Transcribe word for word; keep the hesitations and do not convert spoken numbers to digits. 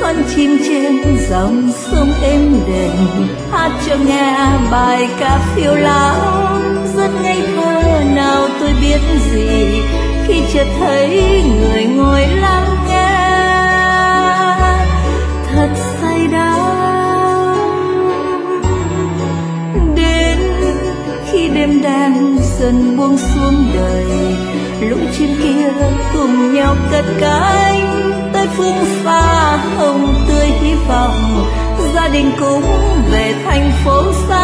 con chim trên dòng sông êm đềm hát cho nghe bài ca phiêu lãng. Rất ngây thơ nào tôi biết gì khi chợt thấy người ngồi lắng nghe thật say đắm. Đến khi đêm đen dần buông xuống đời, lũ chim kia cùng nhau cất cánh tới phương xa hồng tươi hy vọng. Gia đình cũng về thành phố xa